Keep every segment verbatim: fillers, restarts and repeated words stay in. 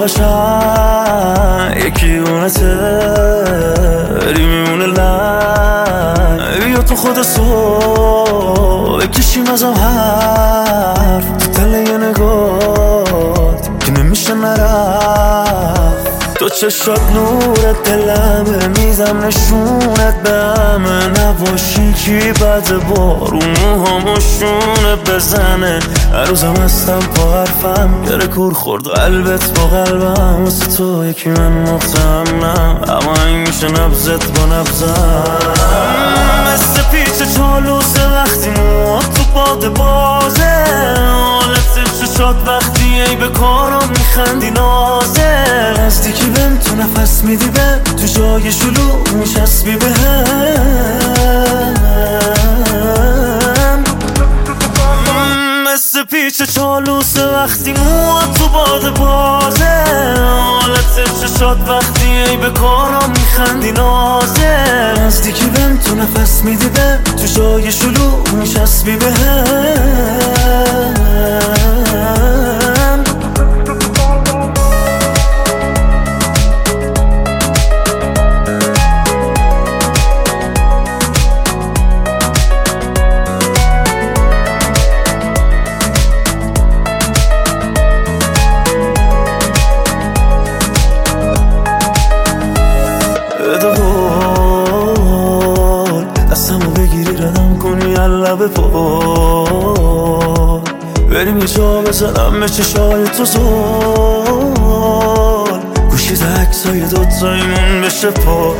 قشنگ یکی اونته بری میمونه لنگ بیا تو خود صبح بکشیم از هم حرف تو دل یه نگات که نمیشه نرفت تو چشات نورت دلمه میزم نشونت به همه نباشی کی بعد بارون موهامو شونه بزنه هر روزم هستم با حرفم یاره کور خورد قلبت با قلبم واسه تو یکی من مختمنم اما این میشه نبزت با نبزم مثل پیچ چالوسه وقتی موات تو باد بازه حالت چشات وقتی ای به کارم میخندی نازه نزدیکی بهم تو نفس میدی به تو جای شلوغ میچسبی به هم مثل پیچ چالوسه وقتی موات تو باد بازه حالت چشات وقتی ای به کارم میخندی نازه نزدیکی بهم تو نفس میدی به تو جای شلوغ میچسبی به هم دستمو بگیری ردم کنی لب پا بریم یه جا بزنم به چشای تو زول گوشی ده عکسای دوتاییمون بشه پا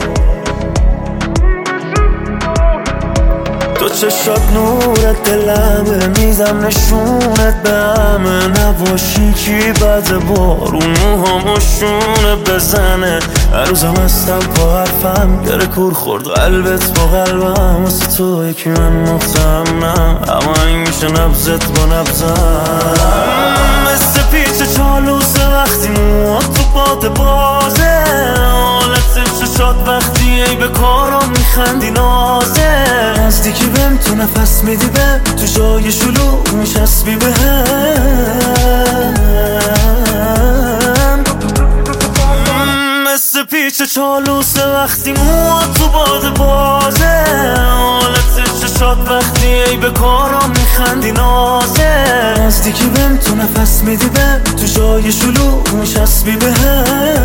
تو چشات نورت دلمه میزم نشونت به همه نباشی کی بعد بارون موهامو شونه بزنه هر روزم هستم با حرفم یاره کور خورد قلبت با قلبم واسه تو یکی من مختمنم اما این میشه نبزت با نبزم مثل پیچ چالوسه وقتی موات تو باد بازه حالت چشات وقتی ای به کارم میخندی نازه نزدیکی بهم تو نفس میدی به تو جای شلوغ میچسبی به هم مثل پیچ چالوسه وقتی موات تو باد بازه حالت چشات وقتی ای به کارم میخندی نازه نزدیکی بهم تو نفس میدی به تو جای شلوغ میچسبی به هم